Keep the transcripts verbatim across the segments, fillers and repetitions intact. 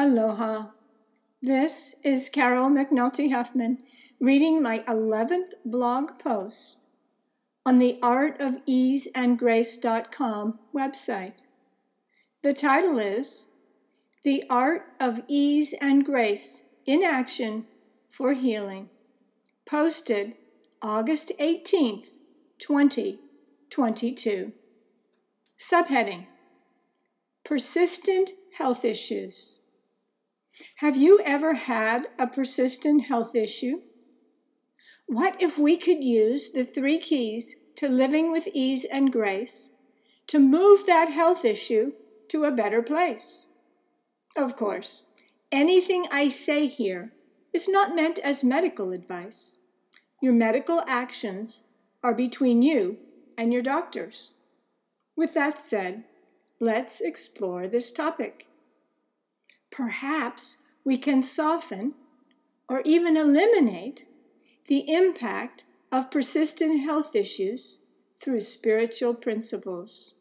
Aloha. This is Carol McNulty Huffman reading my eleventh blog post on the art of ease and grace dot com website. The title is The Art of Ease and Grace in Action for Healing, posted August eighteenth, twenty twenty-two. Subheading: Persistent Health Issues. Have you ever had a persistent health issue? What if we could use the three keys to living with ease and grace to move that health issue to a better place? Of course, anything I say here is not meant as medical advice. Your medical actions are between you and your doctors. With that said, let's explore this topic. Perhaps we can soften or even eliminate the impact of persistent health issues through spiritual principles.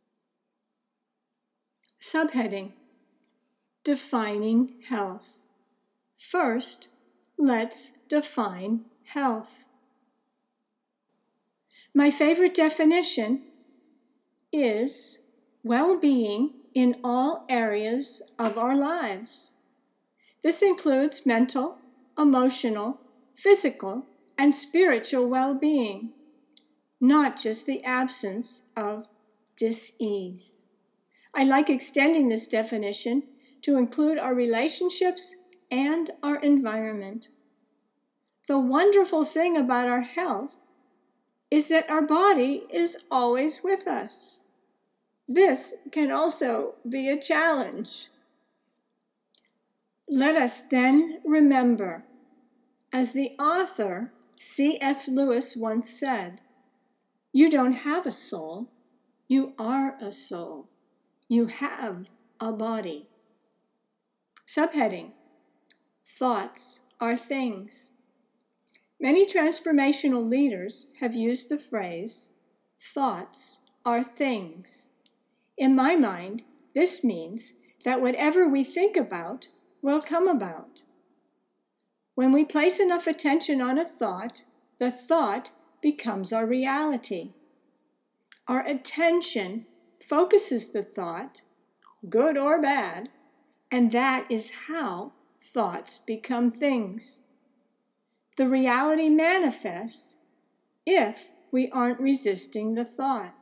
Subheading: Defining health. First, let's define health. My favorite definition is well-being in all areas of our lives. This includes mental, emotional, physical, and spiritual well-being, not just the absence of dis-ease. I like extending this definition to include our relationships and our environment. The wonderful thing about our health is that our body is always with us. This can also be a challenge. Let us then remember, as the author C S Lewis once said, you don't have a soul, you are a soul. You have a body. Subheading: Thoughts are things. Many transformational leaders have used the phrase, thoughts are things. In my mind, this means that whatever we think about will come about. When we place enough attention on a thought, the thought becomes our reality. Our attention focuses the thought, good or bad, and that is how thoughts become things. The reality manifests if we aren't resisting the thought.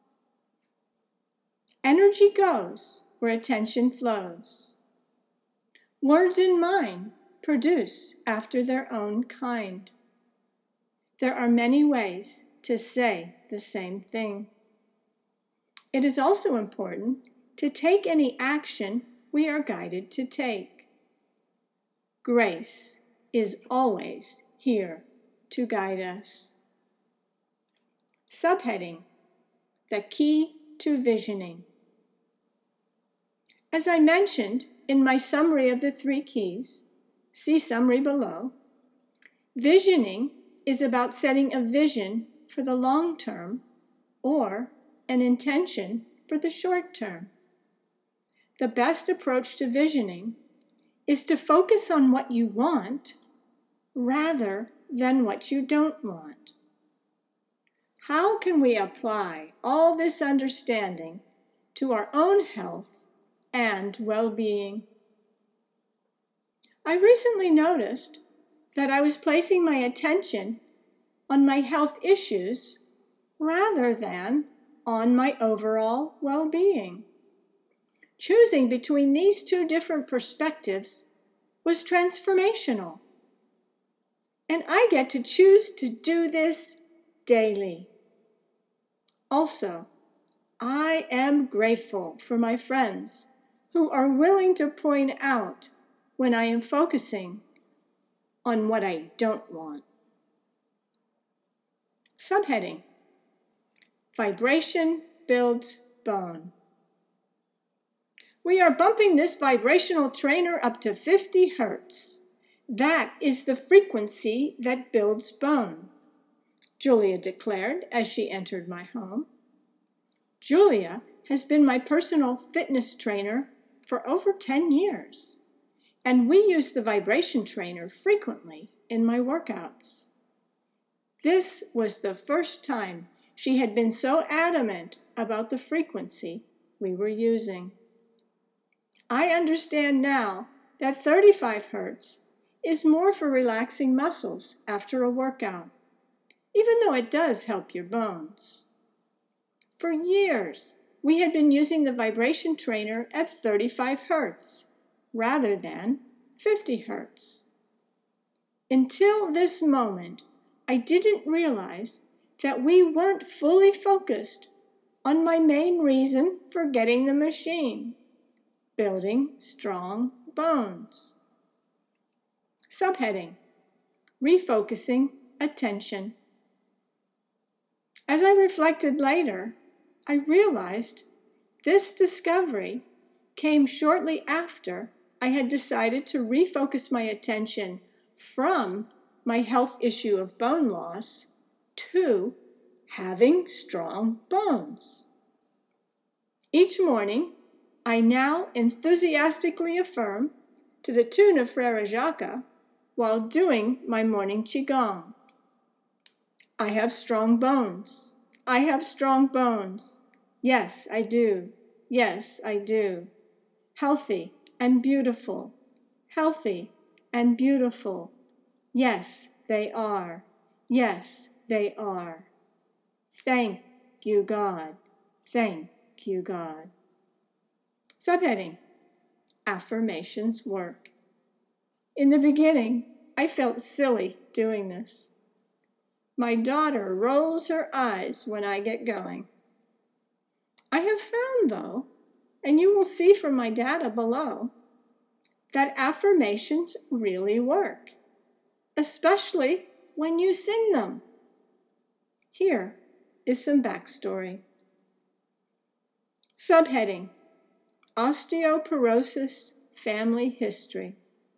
Energy goes where attention flows. Words in mind produce after their own kind. There are many ways to say the same thing. It is also important to take any action we are guided to take. Grace is always here to guide us. Subheading: The Key to Visioning. As I mentioned in my summary of the three keys, see summary below, visioning is about setting a vision for the long term or an intention for the short term. The best approach to visioning is to focus on what you want rather than what you don't want. How can we apply all this understanding to our own health and well-being? I recently noticed that I was placing my attention on my health issues rather than on my overall well-being. Choosing between these two different perspectives was transformational. And I get to choose to do this daily. Also, I am grateful for my friends who are willing to point out when I am focusing on what I don't want. Subheading: Vibration builds bone. We are bumping this vibrational trainer up to fifty hertz. That is the frequency that builds bone, Julia declared as she entered my home. Julia has been my personal fitness trainer for over ten years. and we use the vibration trainer frequently in my workouts. This was the first time she had been so adamant about the frequency we were using. I understand now that thirty-five hertz is more for relaxing muscles after a workout, even though it does help your bones. For years, we had been using the vibration trainer at thirty-five hertz rather than fifty hertz. Until this moment, I didn't realize that we weren't fully focused on my main reason for getting the machine: building strong bones. Subheading: Refocusing attention. As I reflected later, I realized this discovery came shortly after I had decided to refocus my attention from my health issue of bone loss to having strong bones. Each morning, I now enthusiastically affirm, to the tune of Frère Jacques, while doing my morning Qigong: I have strong bones. I have strong bones. Yes, I do. Yes, I do. Healthy and beautiful. Healthy and beautiful. Yes, they are. Yes, they are. Thank you, God. Thank you, God. Subheading: Affirmations work. In the beginning, I felt silly doing this. My daughter rolls her eyes when I get going. I have found, though, and you will see from my data below, that affirmations really work, especially when you sing them. Here is some backstory. Subheading: Osteoporosis Family History.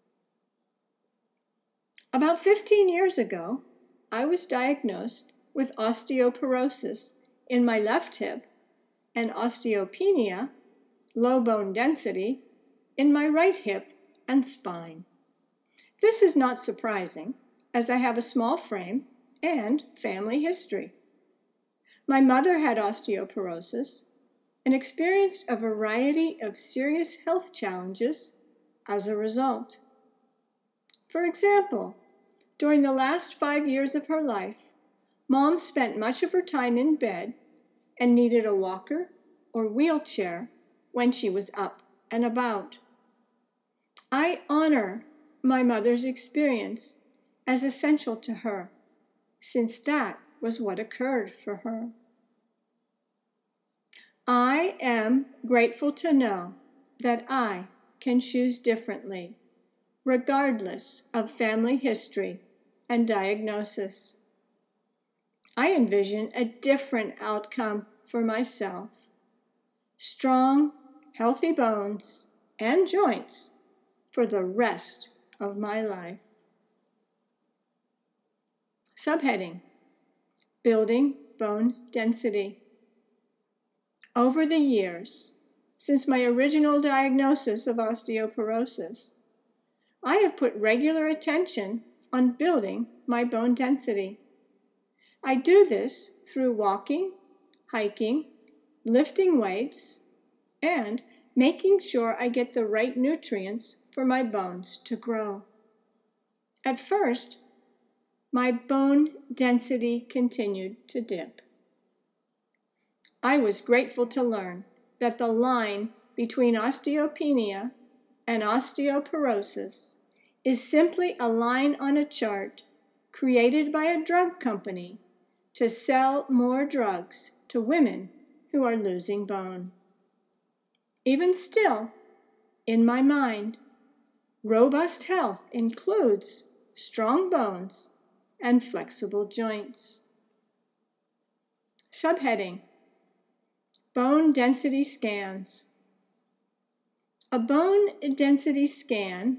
About fifteen years ago, I was diagnosed with osteoporosis in my left hip and osteopenia, low bone density, in my right hip and spine. This is not surprising, as I have a small frame and family history. My mother had osteoporosis and experienced a variety of serious health challenges as a result. For example, during the last five years of her life, Mom spent much of her time in bed and needed a walker or wheelchair when she was up and about. I honor my mother's experience as essential to her, since that was what occurred for her. I am grateful to know that I can choose differently, regardless of family history and diagnosis. I envision a different outcome for myself: strong, healthy bones and joints for the rest of my life. Subheading: Building bone density. Over the years, since my original diagnosis of osteoporosis, I have put regular attention on building my bone density. I do this through walking, hiking, lifting weights, and making sure I get the right nutrients for my bones to grow. At first, my bone density continued to dip. I was grateful to learn that the line between osteopenia and osteoporosis is simply a line on a chart created by a drug company to sell more drugs to women who are losing bone. Even still, in my mind, robust health includes strong bones and flexible joints. Subheading: Bone density scans. A bone density scan,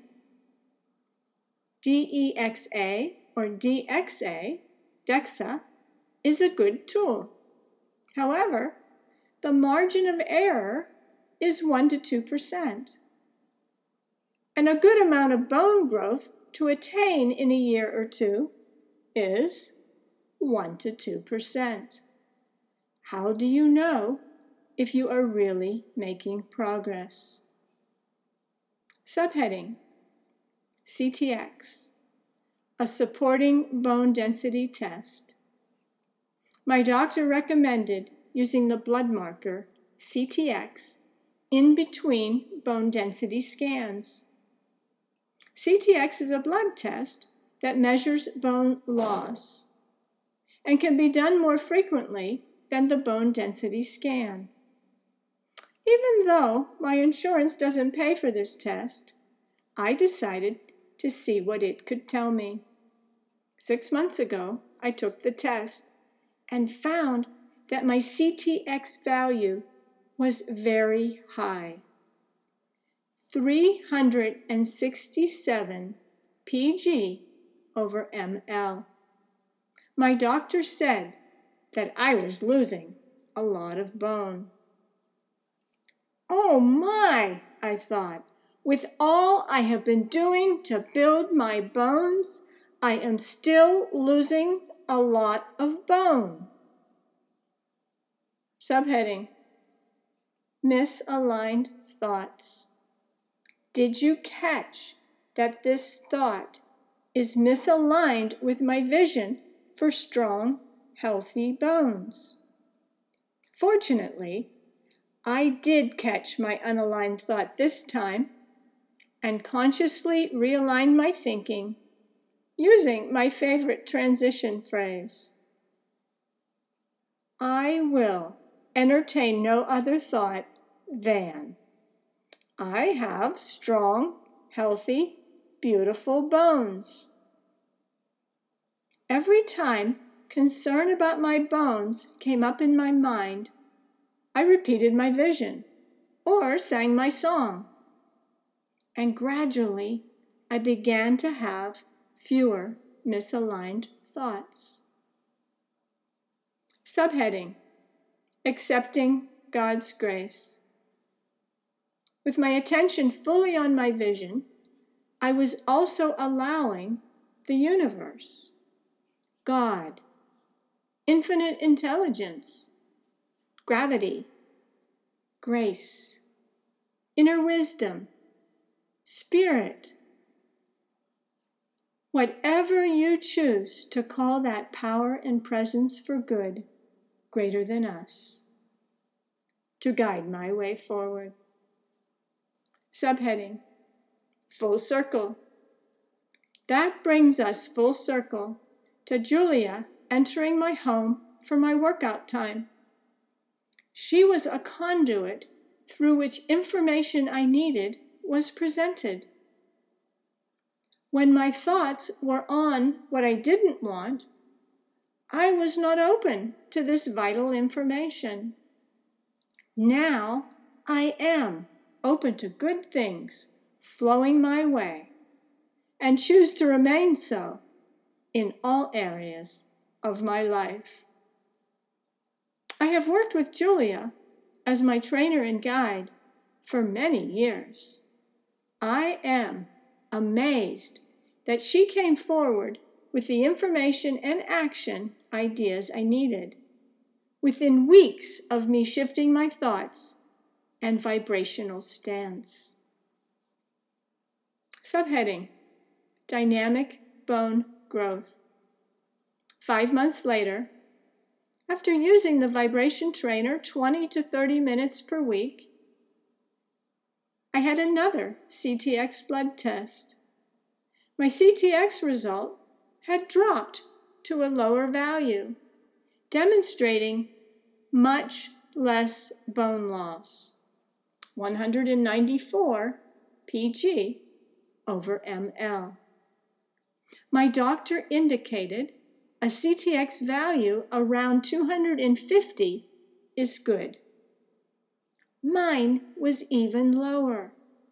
D E X A or D X A, DEXA, is a good tool. However, the margin of error is one to two percent. and a good amount of bone growth to attain in a year or two is one to two percent. How do you know if you are really making progress? Subheading: C T X, a supporting bone density test. My doctor recommended using the blood marker C T X in between bone density scans. C T X is a blood test that measures bone loss and can be done more frequently than the bone density scan. Even though my insurance doesn't pay for this test, I decided to see what it could tell me. Six months ago, I took the test and found that my C T X value was very high. three hundred sixty-seven P G over M L. My doctor said that I was losing a lot of bone. Oh my, I thought, with all I have been doing to build my bones, I am still losing a lot of bone. Subheading: Misaligned thoughts. Did you catch that this thought is misaligned with my vision for strong, healthy bones? Fortunately, I did catch my unaligned thought this time and consciously realigned my thinking using my favorite transition phrase. I will entertain no other thought than I have strong, healthy, beautiful bones. Every time concern about my bones came up in my mind, I repeated my vision or sang my song. And gradually, I began to have fewer misaligned thoughts. Subheading: Accepting God's grace. With my attention fully on my vision, I was also allowing the universe, God, infinite intelligence, gravity, grace, inner wisdom, spirit, whatever you choose to call that power and presence for good greater than us, to guide my way forward. Subheading: Full circle. That brings us full circle to Julia entering my home for my workout time. She was a conduit through which information I needed was presented. When my thoughts were on what I didn't want, I was not open to this vital information. Now I am open to good things flowing my way and choose to remain so in all areas of my life. I have worked with Julia as my trainer and guide for many years. I am amazed that she came forward with the information and action ideas I needed within weeks of me shifting my thoughts and vibrational stance. Subheading: Dynamic bone growth. Five months later, after using the vibration trainer twenty to thirty minutes per week, I had another C T X blood test. My C T X result had dropped to a lower value, demonstrating much less bone loss, one hundred ninety-four P G over M L. My doctor indicated a C T X value around two hundred fifty is good. Mine was even lower.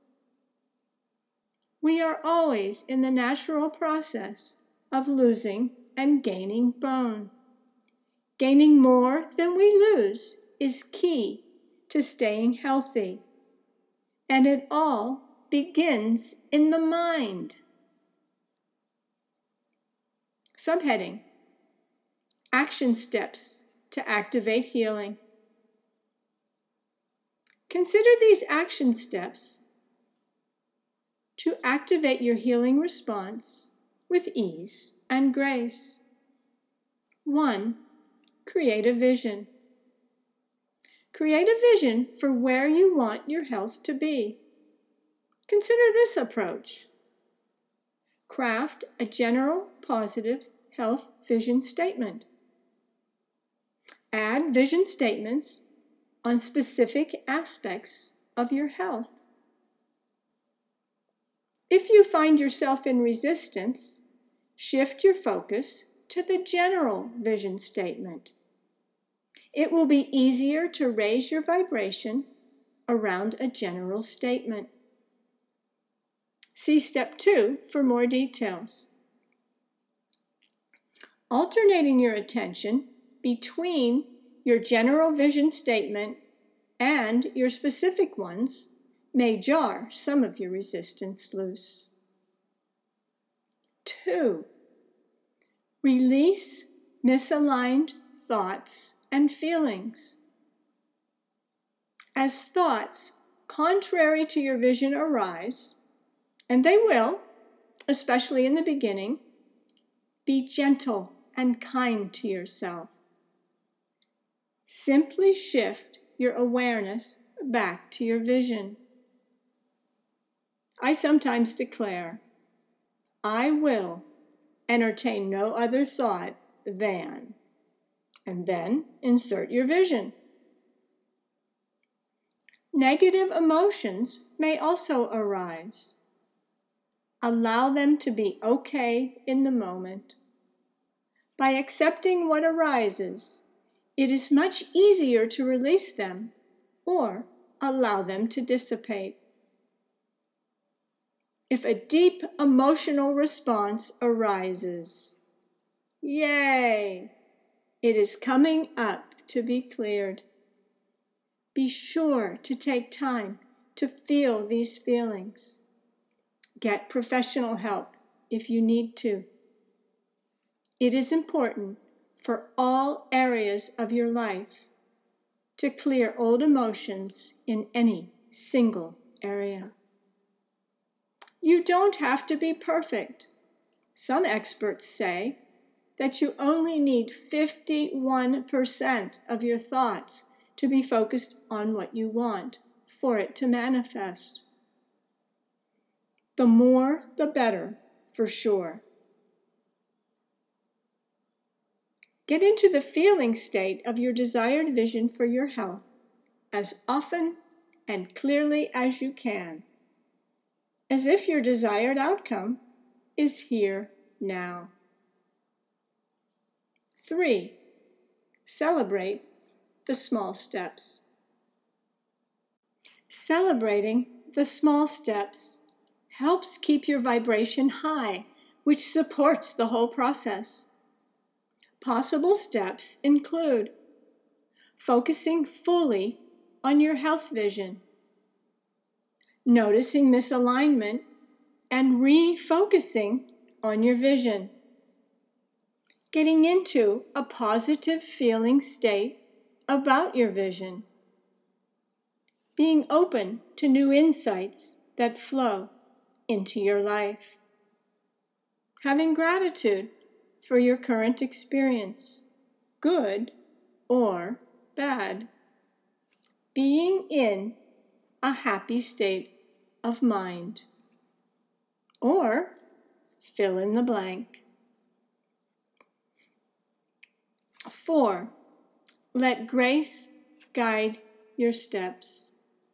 We are always in the natural process of losing and gaining bone. Gaining more than we lose is key to staying healthy, and it all begins in the mind. Subheading: Action steps to activate healing. Consider these action steps to activate your healing response with ease and grace. One, create a vision. Create a vision for where you want your health to be. Consider this approach. Craft a general positive health vision statement. Add vision statements on specific aspects of your health. If you find yourself in resistance, shift your focus to the general vision statement. It will be easier to raise your vibration around a general statement. See step two for more details. Alternating your attention between your general vision statement and your specific ones may jar some of your resistance loose. Two, release misaligned thoughts and feelings. As thoughts contrary to your vision arise, and they will, especially in the beginning, be gentle and kind to yourself. Simply shift your awareness back to your vision. I sometimes declare, I will entertain no other thought than, and then insert your vision. Negative emotions may also arise. Allow them to be okay in the moment. By accepting what arises, it is much easier to release them or allow them to dissipate. If a deep emotional response arises, yay! It is coming up to be cleared. Be sure to take time to feel these feelings. Get professional help if you need to. It is important for all areas of your life to clear old emotions in any single area. You don't have to be perfect. Some experts say that you only need fifty-one percent of your thoughts to be focused on what you want for it to manifest. The more, the better, for sure. Get into the feeling state of your desired vision for your health as often and clearly as you can, as if your desired outcome is here now. Three, celebrate the small steps. Celebrating the small steps helps keep your vibration high, which supports the whole process. Possible steps include focusing fully on your health vision, noticing misalignment, and refocusing on your vision, getting into a positive feeling state about your vision, being open to new insights that flow into your life, having gratitude for your current experience, good or bad, being in a happy state of mind, or fill in the blank. Four, let grace guide your steps.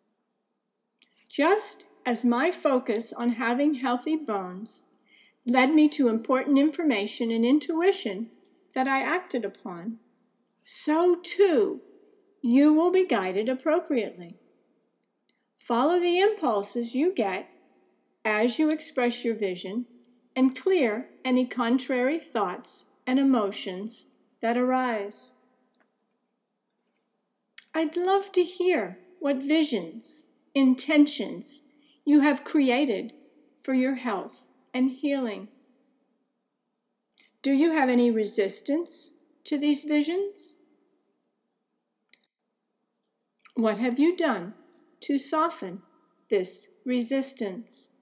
Just as my focus on having healthy bones led me to important information and intuition that I acted upon, so too you will be guided appropriately. Follow the impulses you get as you express your vision and clear any contrary thoughts and emotions that arise. I'd love to hear what visions, intentions you have created for your health and healing. Do you have any resistance to these visions? What have you done to soften this resistance?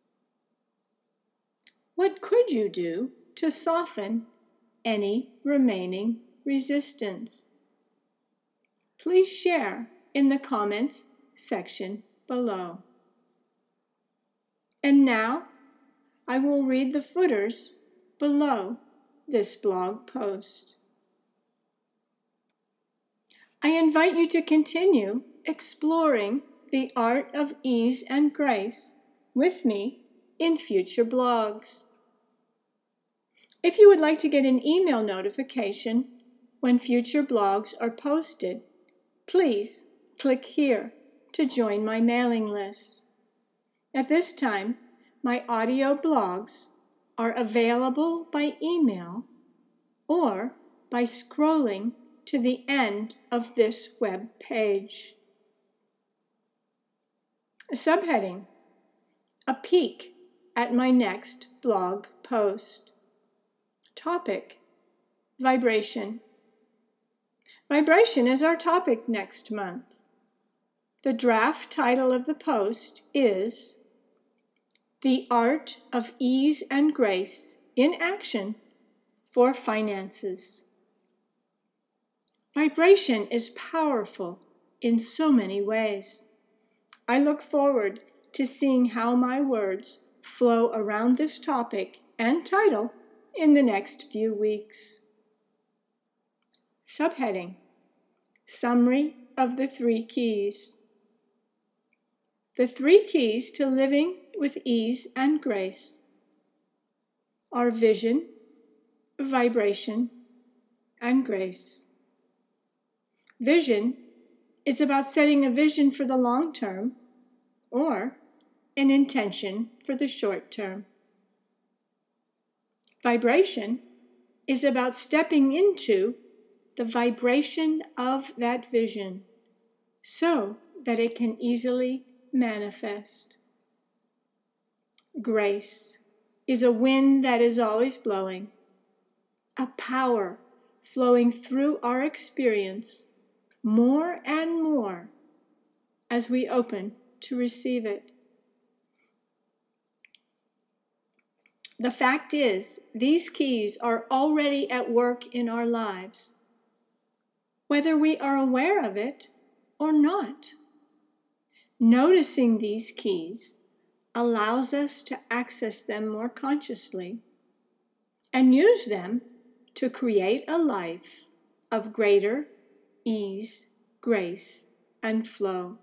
What could you do to soften any remaining resistance? Please share in the comments section below. And now I will read the footers below this blog post. I invite you to continue exploring the art of ease and grace with me in future blogs. If you would like to get an email notification when future blogs are posted, please click here to join my mailing list. At this time, my audio blogs are available by email or by scrolling to the end of this web page. A subheading: A peek at my next blog post. Topic: Vibration. Vibration is our topic next month. The draft title of the post is The Art of Ease and Grace in Action for Finances. Vibration is powerful in so many ways. I look forward to seeing how my words flow around this topic and title in the next few weeks. Subheading: Summary of the Three Keys. The three keys to living with ease and grace are vision, vibration, and grace. Vision is about setting a vision for the long term or an intention for the short term. Vibration is about stepping into the vibration of that vision so that it can easily manifest. Grace is a wind that is always blowing, a power flowing through our experience more and more as we open to receive it. The fact is, these keys are already at work in our lives, whether we are aware of it or not. Noticing these keys allows us to access them more consciously and use them to create a life of greater ease, grace, and flow.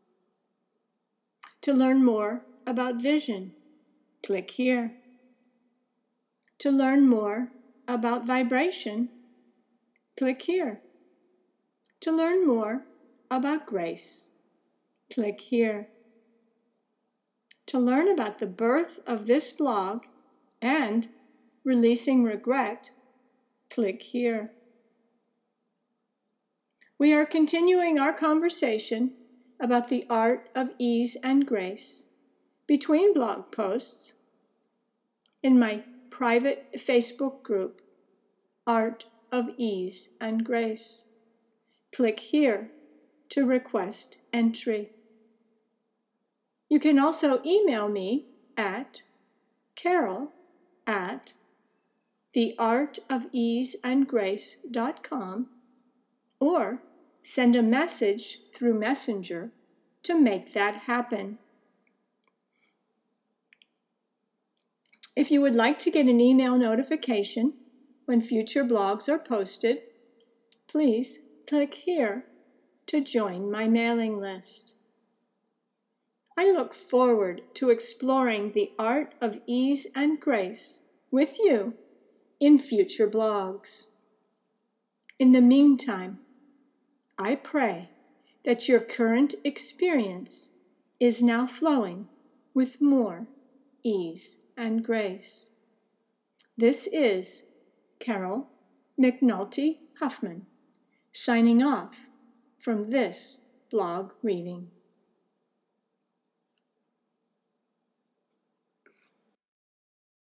To learn more about vision, click here. To learn more about vibration, click here. To learn more about grace, click here. To learn about the birth of this blog and releasing regret, click here. We are continuing our conversation about the art of ease and grace between blog posts in my private Facebook group, Art of Ease and Grace. Click here to request entry. You can also email me at carol at theartofeaseandgrace dot com or send a message through Messenger to make that happen. If you would like to get an email notification when future blogs are posted, please click here to join my mailing list. I look forward to exploring the art of ease and grace with you in future blogs. In the meantime, I pray that your current experience is now flowing with more ease and grace. This is Carol McNulty Huffman signing off from this blog reading.